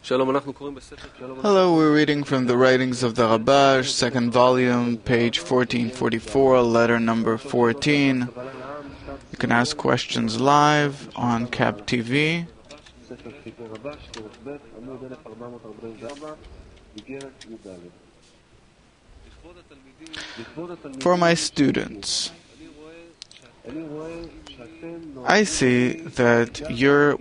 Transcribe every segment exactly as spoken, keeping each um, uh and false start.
Hello, we're reading from the writings of the Rabash, second volume, page fourteen forty-four, letter number fourteen. You can ask questions live on C A B T V. For my students, I see that you're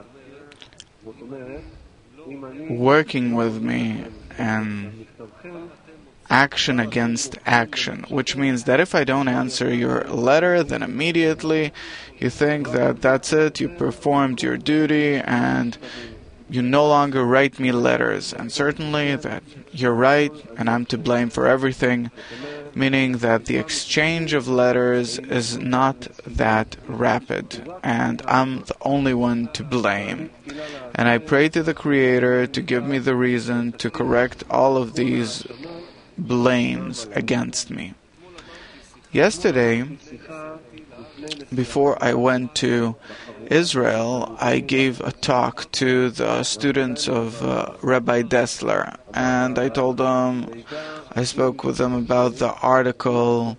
working with me and action against action, which means that if I don't answer your letter, then immediately you think that that's it, you performed your duty and you no longer write me letters. And certainly that you're right and I'm to blame for everything, meaning that the exchange of letters is not that rapid and I'm the only one to blame. And I pray to the Creator to give me the reason to correct all of these blames against me. Yesterday, before I went to Israel, I gave a talk to the students of uh, Rabbi Dessler, and I told them, I spoke with them about the article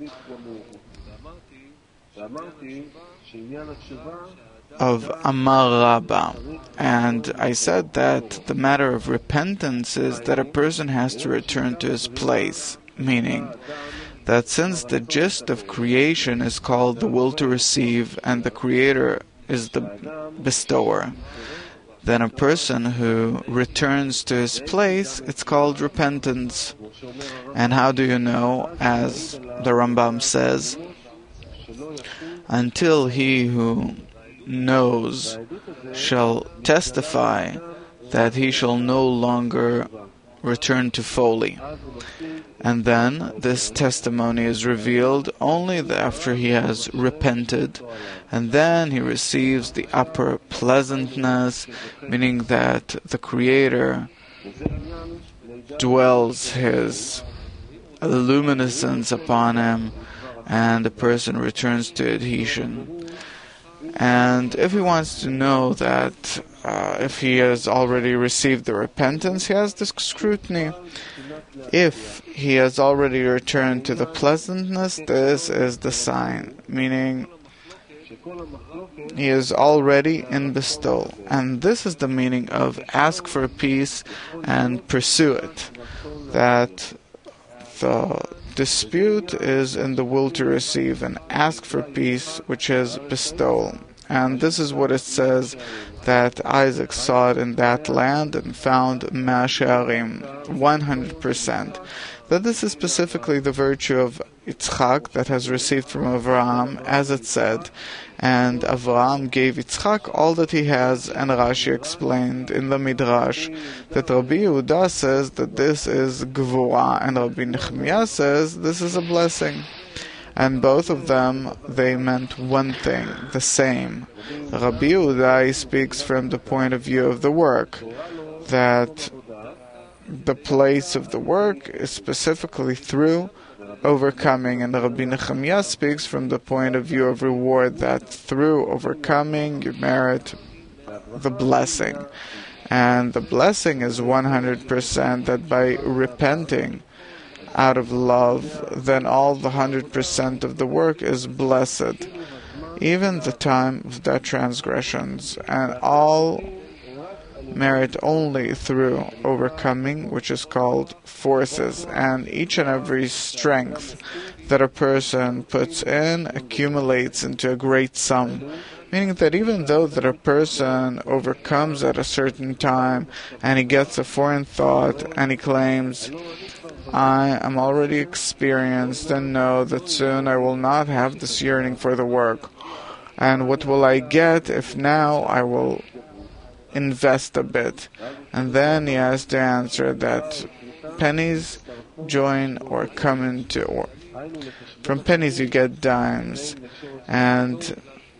of Amar Rabba, and I said that the matter of repentance is that a person has to return to his place, meaning that since the gist of creation is called the will to receive and the Creator is the bestower, then a person who returns to his place, it's called repentance. And how do you know? As the Rambam says, until he who knows shall testify that he shall no longer return to folly. And then this testimony is revealed only after he has repented, and then he receives the upper pleasantness, meaning that the Creator dwells his luminescence upon him, and the person returns to adhesion. And if he wants to know that uh, if he has already received the repentance, he has this scrutiny. If he has already returned to the pleasantness, this is the sign, meaning he is already in bestowal. And this is the meaning of ask for peace and pursue it. That the dispute is in the will to receive, and ask for peace, which is bestowal. And this is what it says, that Isaac saw it in that land and found Mea Shearim, one hundred percent. That this is specifically the virtue of Yitzchak that has received from Avraham, as it said, and Avraham gave Yitzchak all that he has, and Rashi explained in the Midrash that Rabbi Yehuda says that this is Gvura, and Rabbi Nechemiah says this is a blessing. And both of them, they meant one thing, the same. Rabbi Yehuda speaks from the point of view of the work, that the place of the work is specifically through overcoming, and Rabbi Nechemiah speaks from the point of view of reward, that through overcoming you merit the blessing. And the blessing is one hundred percent, that by repenting out of love, then all the one hundred percent of the work is blessed, even the time of their transgressions, and all merit only through overcoming, which is called forces, and each and every strength that a person puts in accumulates into a great sum, meaning that even though that a person overcomes at a certain time and he gets a foreign thought and he claims, I am already experienced and know that soon I will not have this yearning for the work, and what will I get if now I will invest a bit? And then he has to answer that pennies join or come into, or from pennies you get dimes, and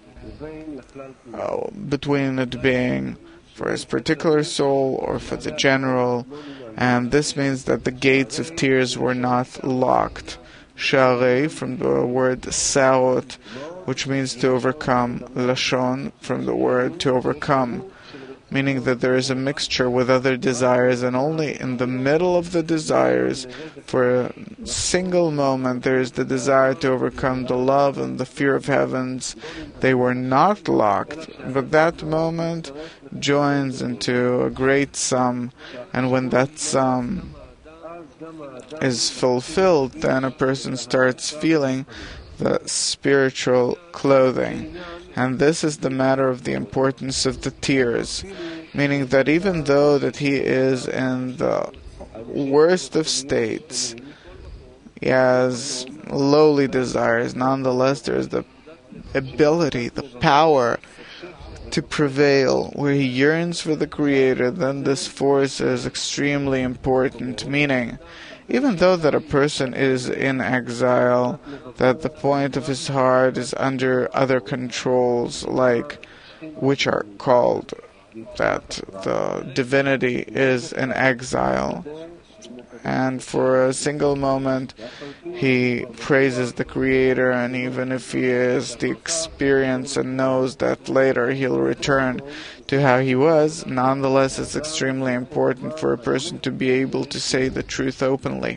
oh, between it being for his particular soul or for the general, and this means that the gates of tears were not locked. Sharei, from the word sarot, which means to overcome. Lashon, from the word to overcome, meaning that there is a mixture with other desires, and only in the middle of the desires, for a single moment, there is the desire to overcome the love and the fear of heavens. They were not locked, but that moment joins into a great sum, and when that sum is fulfilled, then a person starts feeling the spiritual clothing. And this is the matter of the importance of the tears, meaning that even though that he is in the worst of states, he has lowly desires, nonetheless there is the ability, the power to prevail. Where he yearns for the Creator, then this force is extremely important, meaning even though that a person is in exile, that the point of his heart is under other controls, like which are called that the divinity is in exile, and for a single moment he praises the Creator, and even if he is the experience and knows that later he'll return to how he was, nonetheless it's extremely important for a person to be able to say the truth openly.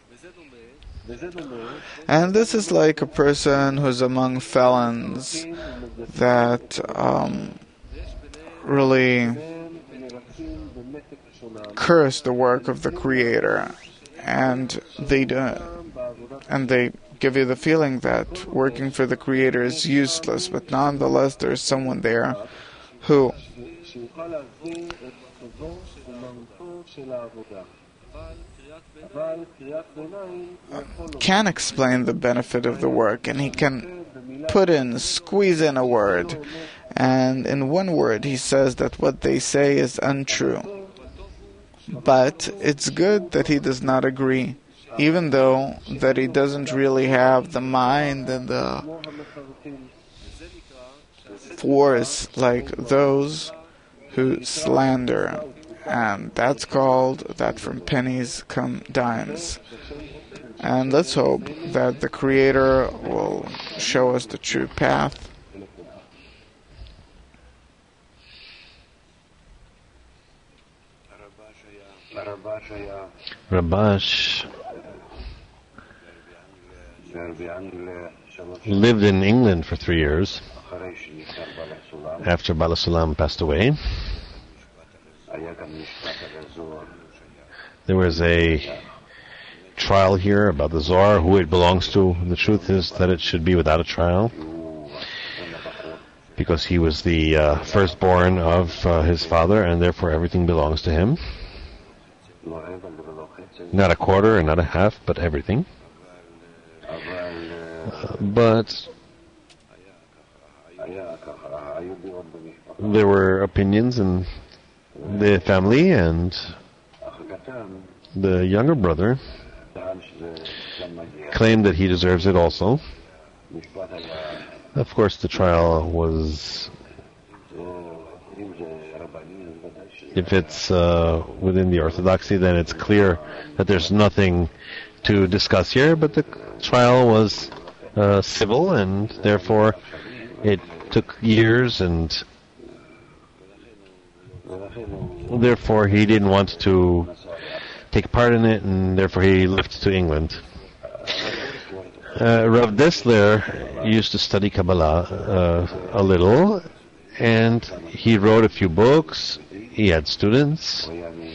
And this is like a person who's among felons that um, really curse the work of the Creator, and they do, and they give you the feeling that working for the Creator is useless, but nonetheless there's someone there who can explain the benefit of the work, and he can put in, squeeze in a word, and in one word he says that what they say is untrue. But it's good that he does not agree, even though that he doesn't really have the mind and the force like those who slander. And that's called that from pennies come dimes. And let's hope that the Creator will show us the true path. Rabash lived in England for three years after Baal HaSulam passed away. There was a trial here about the Zohar, who it belongs to. The truth is that it should be without a trial, because he was the uh, firstborn of uh, his father, and therefore everything belongs to him. Not a quarter and not a half, but everything. Uh, but there were opinions in the family, and the younger brother claimed that he deserves it also. Of course, the trial was, if it's uh, within the orthodoxy, then it's clear that there's nothing to discuss here, but the trial was uh, civil, and therefore it took years, and therefore he didn't want to take part in it, and therefore he left to England. Uh, Rav Dessler used to study Kabbalah uh, a little, and he wrote a few books. He had students.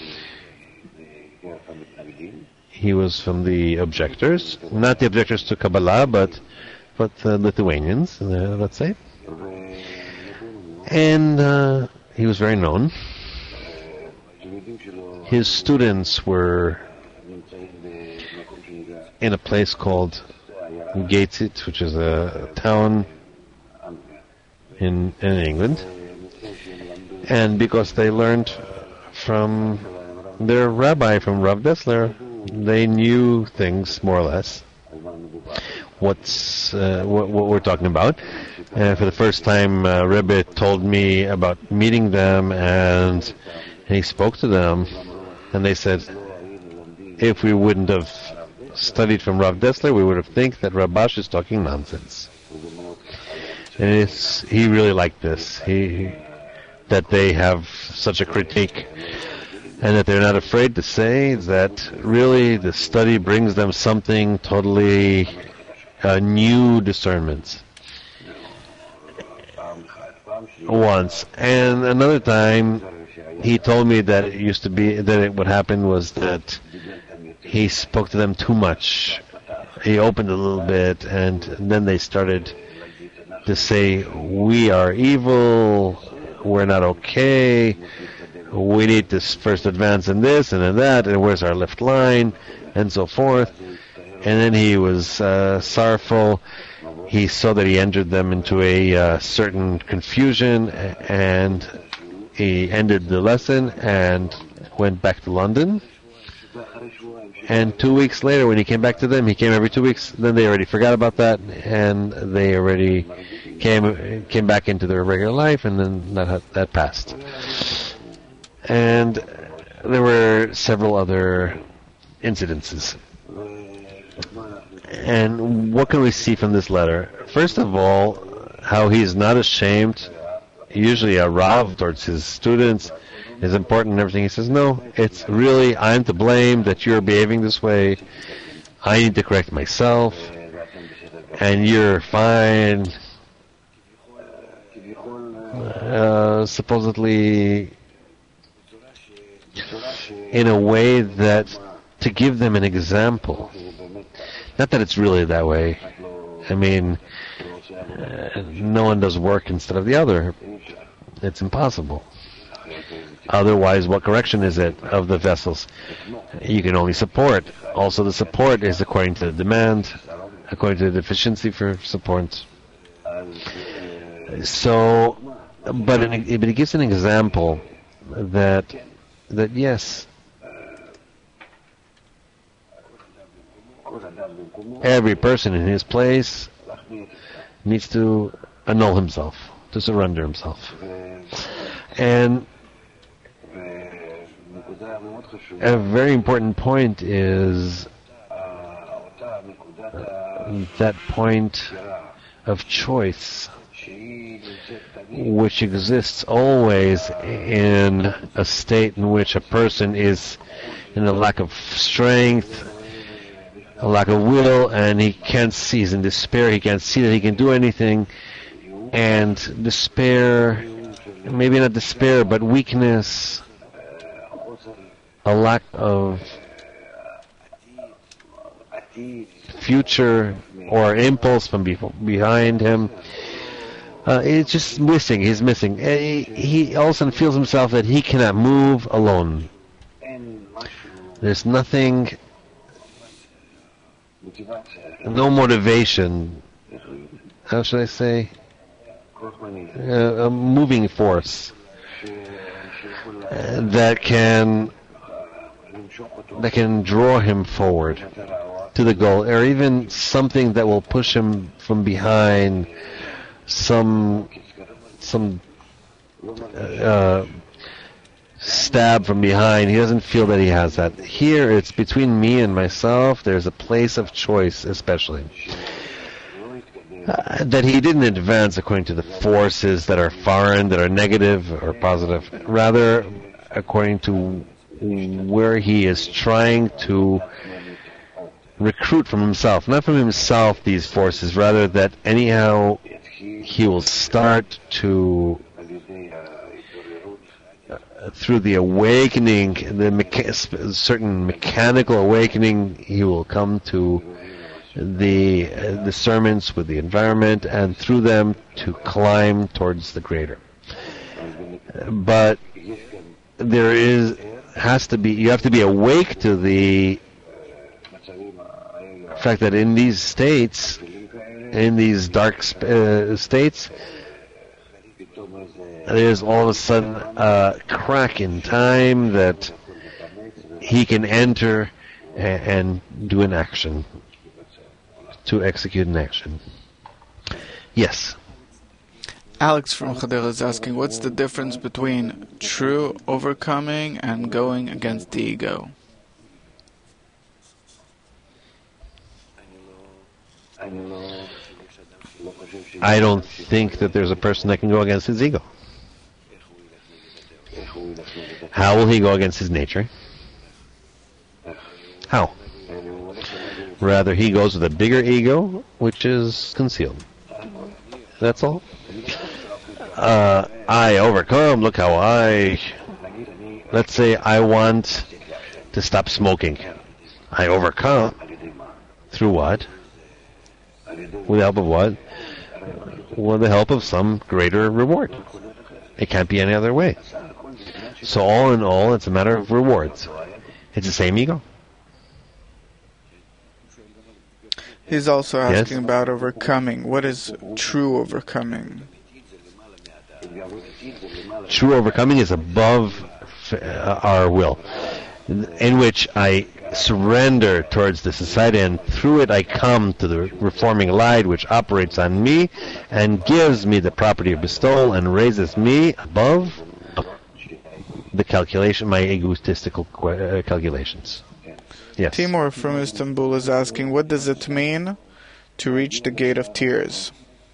He was from the objectors, not the objectors to Kabbalah, but but the Lithuanians, uh, let's say. And uh, he was very known. His students were in a place called Gateshead, which is a town in in England, and because they learned from their rabbi, from Rav Dessler, they knew things more or less. What's uh, what, what we're talking about? And for the first time, uh, Rebbe told me about meeting them, and he spoke to them, and they said, if we wouldn't have studied from Rav Dessler, we would have think that Rabash is talking nonsense. And it's, he really liked this. He that they have such a critique, and that they're not afraid to say that really the study brings them something totally uh, new discernments. Once. And another time, he told me that it used to be, that it, what happened was that he spoke to them too much. He opened a little bit, and then they started to say, we are evil, we're not okay, we need to first advance in this and in that, and where's our left line, and so forth. And then he was uh, sorrowful. He saw that he entered them into a uh, certain confusion, and he ended the lesson and went back to London. And two weeks later, when he came back to them, he came every two weeks. Then they already forgot about that, and they already came came back into their regular life, and then that that passed. And there were several other incidences. And what can we see from this letter? First of all, how he's not ashamed. Usually a Rav towards his students is important and everything. He says, no, it's really, I'm to blame that you're behaving this way. I need to correct myself. And you're fine. Uh, supposedly in a way that to give them an example. Not that it's really that way. I mean, uh, no one does work instead of the other. It's impossible. Otherwise, what correction is it of the vessels? You can only support. Also, the support is according to the demand, according to the deficiency for support. So, but it, but it gives an example that that yes, every person in his place needs to annul himself, to surrender himself. And a very important point is uh, that point of choice, which exists always in a state in which a person is in a lack of strength, a lack of will, and he can't see, he's in despair, he can't see that he can do anything, and despair, maybe not despair, but weakness, a lack of future or impulse from be- behind him. Uh, it's just missing, he's missing. He, he all of a sudden feels himself that he cannot move alone. There's nothing, no motivation, how should I say, uh, a moving force uh, that can that can draw him forward to the goal, or even something that will push him from behind, some some uh, stab from behind. He doesn't feel that he has that. Here, it's between me and myself. There's a place of choice, especially. Uh, that he didn't advance according to the forces that are foreign, that are negative or positive. Rather, according to where he is trying to recruit from himself. Not from himself, these forces. Rather, that anyhow he will start to, uh, through the awakening, the mecha- certain mechanical awakening, he will come to the uh, discernments with the environment, and through them to climb towards the greater. But there is has to be you have to be awake to the fact that in these states, in these dark sp- uh, states, there's all of a sudden a crack in time that he can enter a- and do an action, to execute an action. Yes. Alex from Hadera is asking, what's the difference between true overcoming and going against the ego? I don't think that there's a person that can go against his ego. How will he go against his nature? How? Rather, he goes with a bigger ego, which is concealed. That's all. Uh, I overcome. Look how I... Let's say I want to stop smoking. I overcome. Through what? With the help of what? With the help of some greater reward. It can't be any other way. So all in all, it's a matter of rewards. It's the same ego. He's also asking Yes? about overcoming. What is true overcoming? True overcoming is above uh, our will, in which I surrender towards the society, and through it I come to the reforming light which operates on me and gives me the property of bestowal and raises me above the calculation, my egotistical uh, calculations. Yes. Timur from Istanbul is asking, what does it mean to reach the gate of tears?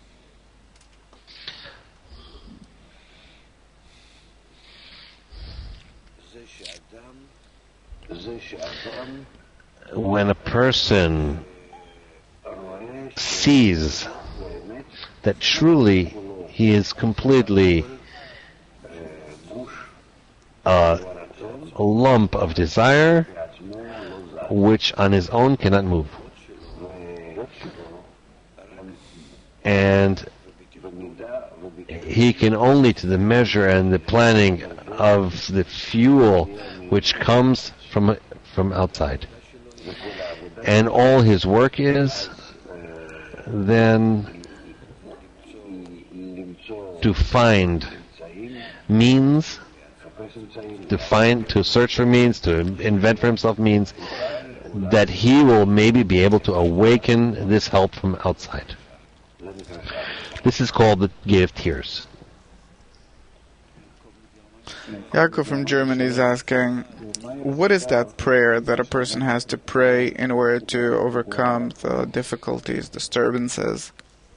When a person sees that truly he is completely uh, a lump of desire which on his own cannot move, and he can only, to the measure and the planning of the fuel which comes from from outside, and all his work is then to find means, to find, to search for means, to invent for himself means that he will maybe be able to awaken this help from outside. This is called the gate of tears. Yaakov from Germany is asking, what is that prayer that a person has to pray in order to overcome the difficulties, disturbances?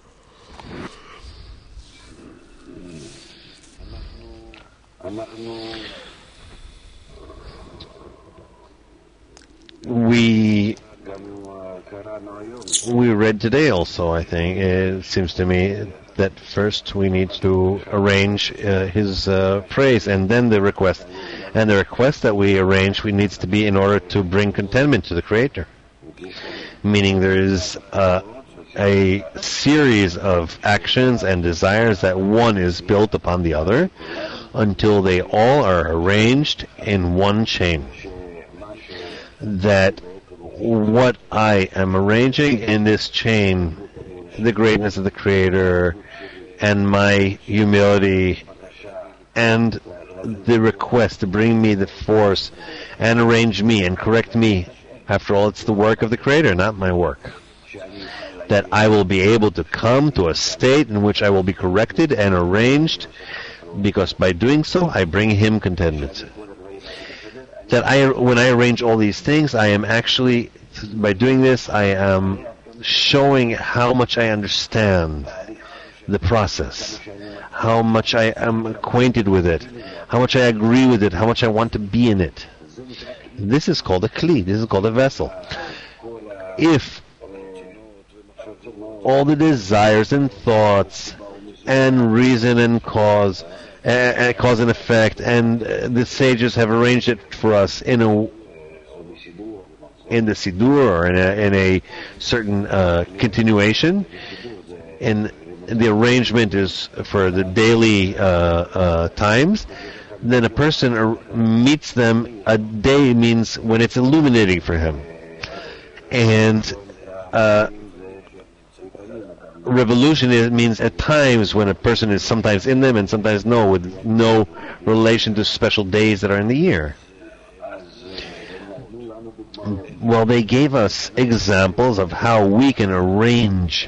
We we read today also, I think, it seems to me, that first we need to arrange uh, his uh, praise and then the request. And the request that we arrange we needs to be in order to bring contentment to the Creator. Meaning there is uh, a series of actions and desires that one is built upon the other until they all are arranged in one chain. That what I am arranging in this chain, the greatness of the Creator and my humility and the request to bring me the force and arrange me and correct me. After all, it's the work of the Creator, not my work. That I will be able to come to a state in which I will be corrected and arranged, because by doing so, I bring Him contentment. That I, when I arrange all these things, I am actually, by doing this, I am showing how much I understand the process, how much I am acquainted with it, how much I agree with it, how much I want to be in it. This is called a kli, this is called a vessel. If all the desires and thoughts and reason and cause, uh, cause and effect, and uh, the sages have arranged it for us in a in the Sidur or in a, in a certain uh, continuation, and the arrangement is for the daily uh, uh, times, then a person ar- meets them. A day means when it's illuminating for him, and uh, revolution is, means at times when a person is sometimes in them and sometimes no, with no relation to special days that are in the year. Well, they gave us examples of how we can arrange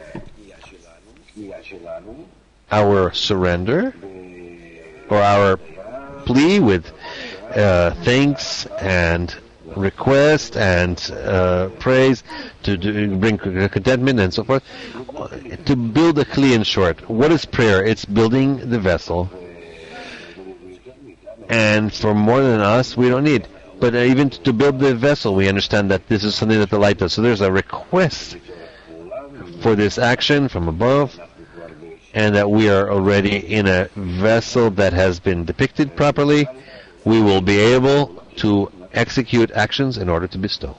our surrender or our plea with uh, thanks and request and uh, praise to, to bring contentment and so forth. To build a kli, in short, what is prayer? It's building the vessel And for more than us, we don't need. But even to build the vessel, we understand that this is something that the light does. So there's a request for this action from above, and that we are already in a vessel that has been depicted properly. We will be able to execute actions in order to bestow.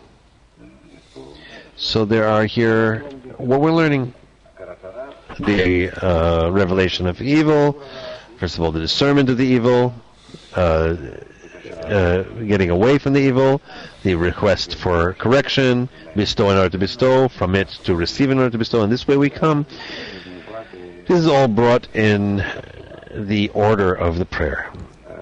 So there are here, what we're learning, the uh, revelation of evil, first of all the discernment of the evil, uh, uh, getting away from the evil, the request for correction, bestow in order to bestow, from it to receive in order to bestow, and this way we come. This is all brought in the order of the prayer.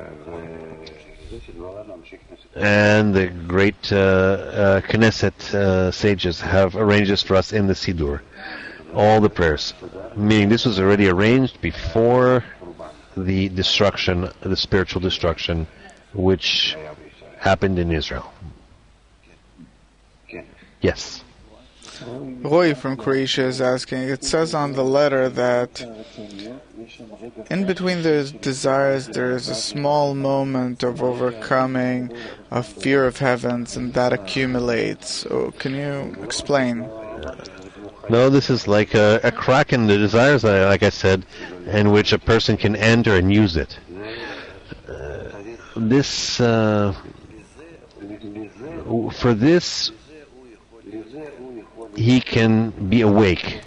And the great uh, uh, Knesset uh, sages have arranged this for us in the Siddur. All the prayers. Meaning this was already arranged before the destruction, the spiritual destruction, which happened in Israel. Yes. Roy from Croatia is asking, it says on the letter that in between the desires there is a small moment of overcoming a fear of heavens, and that accumulates. So can you explain? No, this is like a, a crack in the desires, like I said, in which a person can enter and use it. Uh, this, uh, for this, he can be awake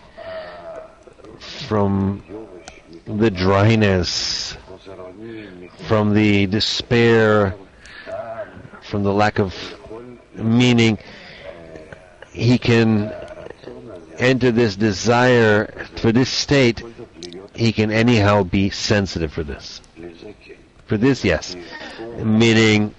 from the dryness, from the despair, from the lack of meaning. He can enter this desire for this state. He can anyhow be sensitive for this. For this, yes. Meaning,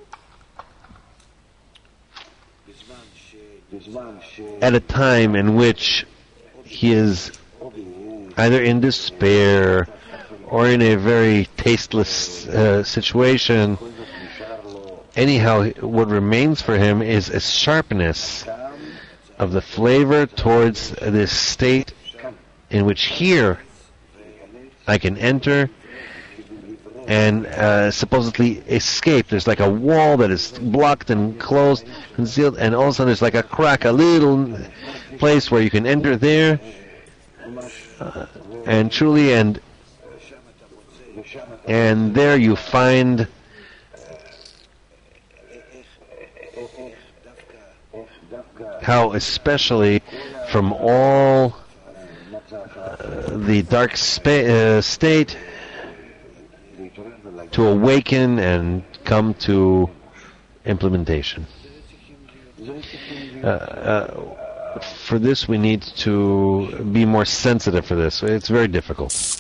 at a time in which he is either in despair or in a very tasteless uh, situation, anyhow, what remains for him is a sharpness of the flavor towards this state in which here I can enter and uh, supposedly escape. There's like a wall that is blocked and closed, concealed, and all of a sudden there's like a crack, a little place where you can enter there, uh, and truly, and and there you find how, especially from all uh, the dark spa- uh, state, to awaken and come to implementation. Uh, uh, for this, we need to be more sensitive for this. It's very difficult.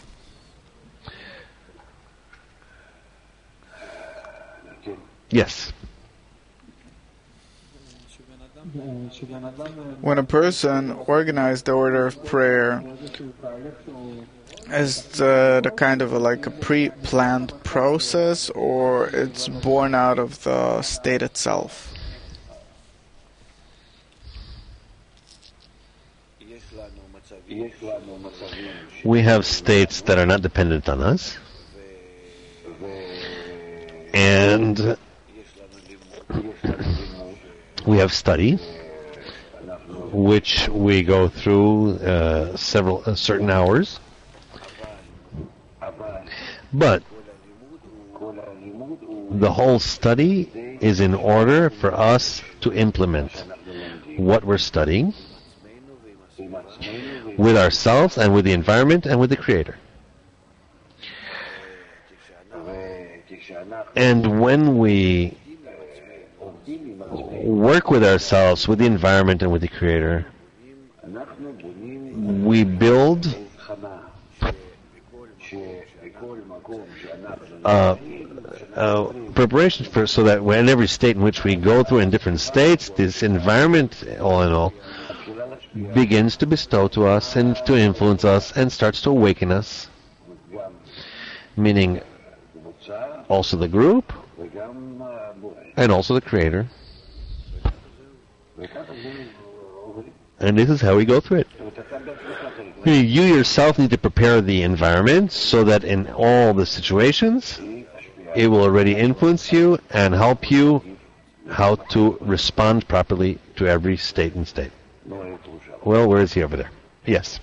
Yes. When a person organized the order of prayer, is the, the kind of a, like a pre-planned process, or it's born out of the state itself? We have states that are not dependent on us, and we have study, which we go through uh, several uh, certain hours. But the whole study is in order for us to implement what we're studying with ourselves and with the environment and with the Creator. And when we work with ourselves, with the environment and with the Creator, we build uh, uh, preparations for, so that in every state in which we go through in different states, this environment, all in all, begins to bestow to us and to influence us and starts to awaken us, meaning also the group and also the Creator. And this is how we go through it. You yourself need to prepare the environment so that in all the situations it will already influence you and help you how to respond properly to every state and state. Well, where is he over there? Yes.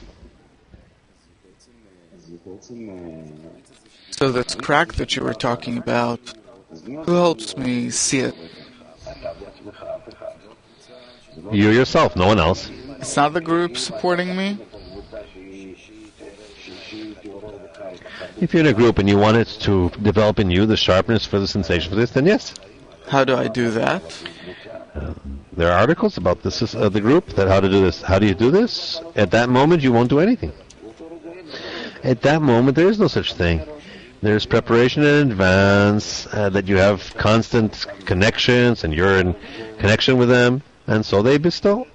So this crack that you were talking about, who helps me see it? You yourself, no one else. It's not the group supporting me? If you're in a group and you want it to develop in you the sharpness for the sensation for this, then yes. How do I do that? Uh, there are articles about this uh, the group that how to do this. How do you do this? At that moment, you won't do anything. At that moment, there is no such thing. There's preparation in advance, uh, that you have constant connections, and you're in connection with them, and so they bestow.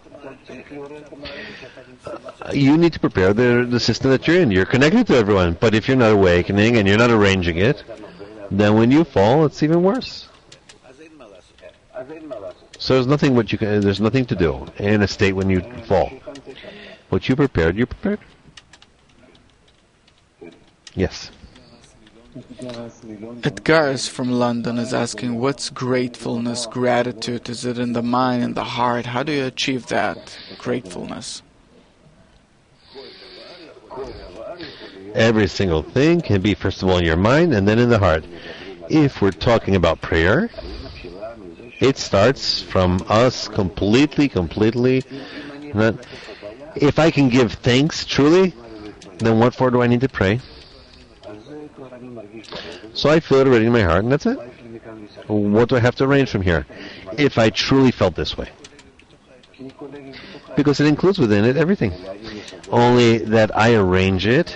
Uh, you need to prepare the, the system that you're in. You're connected to everyone, but if you're not awakening and you're not arranging it, then when you fall, it's even worse. So there's nothing what you can. There's nothing to do in a state when you fall. What you prepared, you prepared. Yes. Edgar's from London is asking, what's gratefulness, gratitude? Is it in the mind, in the heart? How do you achieve that gratefulness? Every single thing can be, first of all, in your mind and then in the heart. If we're talking about prayer, it starts from us completely, completely. Not, if I can give thanks truly, then what for do I need to pray? So I feel it already in my heart, and that's it. What do I have to arrange from here? If I truly felt this way. Because it includes within it everything. Only that I arrange it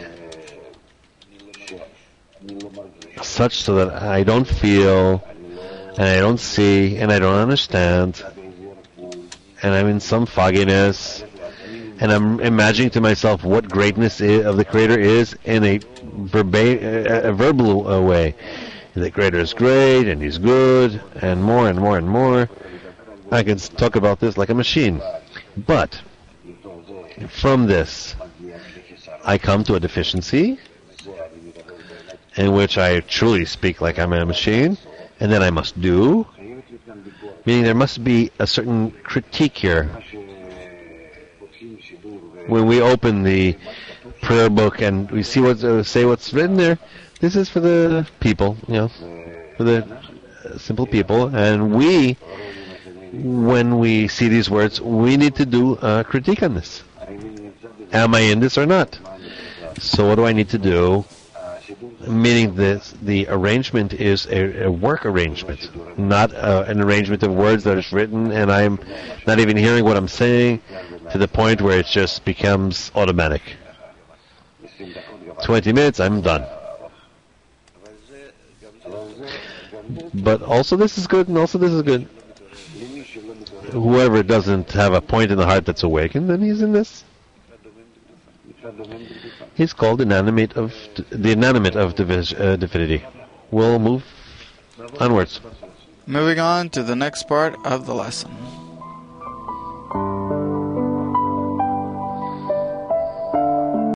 such so that I don't feel, and I don't see, and I don't understand, and I'm in some fogginess, and I'm imagining to myself what greatness is, of the Creator is in a, verba- a verbal uh, way. The Creator is great, and He's good, and more and more and more. I can talk about this like a machine. But from this, I come to a deficiency in which I truly speak like I'm a machine, and then I must do, meaning there must be a certain critique here. When we open the prayer book and we see what uh, say what's written there, this is for the people, you know, for the uh, simple people, and we, when we see these words, we need to do a critique on this. Am I in this or not? So what do I need to do? Meaning this, the arrangement is a, a work arrangement, not uh, an arrangement of words that is written, and I'm not even hearing what I'm saying, to the point where it just becomes automatic. Twenty minutes, I'm done. But also this is good, and also this is good. Whoever doesn't have a point in the heart that's awakened, then he's in this. He's called inanimate of the inanimate of divi- uh, divinity. We'll move onwards. Moving on to the next part of the lesson.